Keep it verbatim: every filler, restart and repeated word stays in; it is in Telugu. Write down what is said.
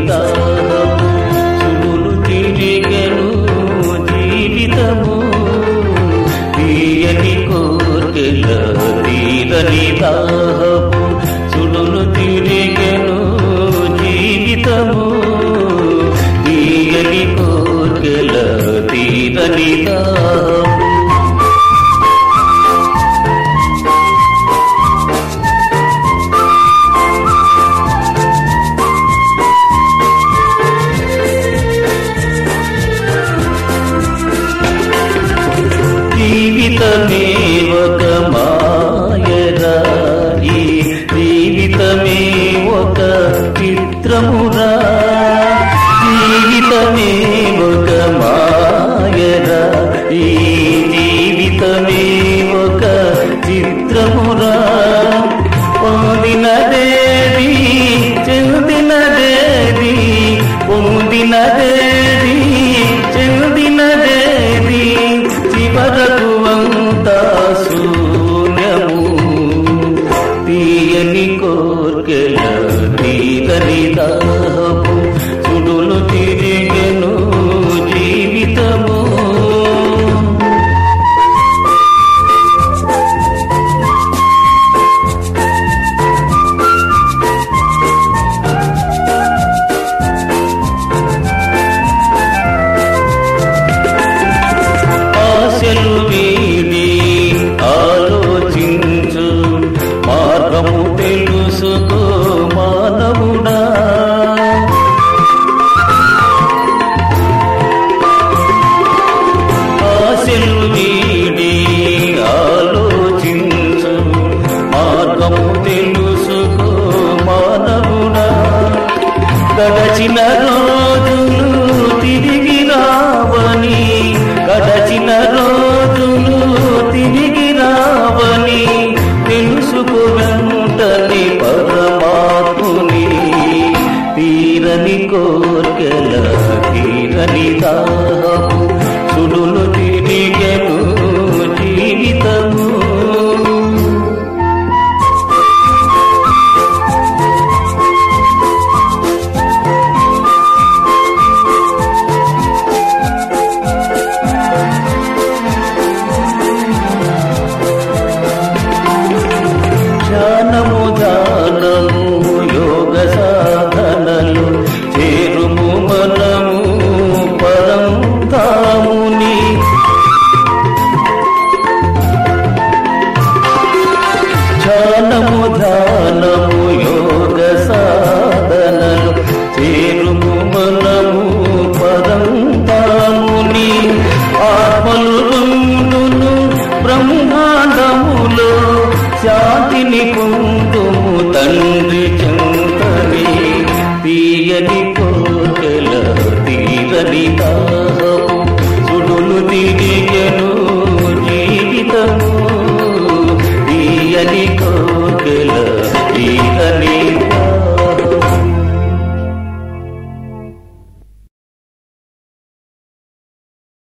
దాహము సుడులు తిరిగెను జీవితము తీయని కోర్కెల తీరని దాహము సుడులు తిరిగెను జీవితము తీయని కోర్కెల తీరని దాహము జీవితమే ఒక మాయరా ఈ జీవితమే ఒక చిత్రమురా జీవితమే ఒక మాయరా ఈ జీవితమే ఒక చిత్రమురా పొందినదేది చెందినదేది పొందినదేది చెందినదేది చివరకు అంతా శూన్యము తీయని కోర్కెల తీరని దాహము సుడులు తిరిగెను జీవితము ఆశలు వీడి ఆలోచించు మార్గము తెలుసుకో మానవుడా ఆశలు వీడి ఆలోచించు మార్గము తెలుసుకో మానవుడా గడచిన రోజులు తిరిగి రావని గడచిన రోజులు తిరిగి రావని తెలుసుకో వెంటనే పరమాత్ముని తీరని కోర్కెల తీరని దాహము సుడులు తిరిగెను జీవితము ధ్యానము దానము యోగ సాధనలు చేరుము మనము పరం తాముని ధ్యానము ధ్యానము యోగ సాధనలు చేరుము మనము పరం తాముని ఆత్మలు రెండును బ్రహ్మాండములో శాంతిని పొందుము తండ్రి చెంతని తీయని కోర్కెల తీరని దాహము సుడులు తిరిగెను జీవితము తీయని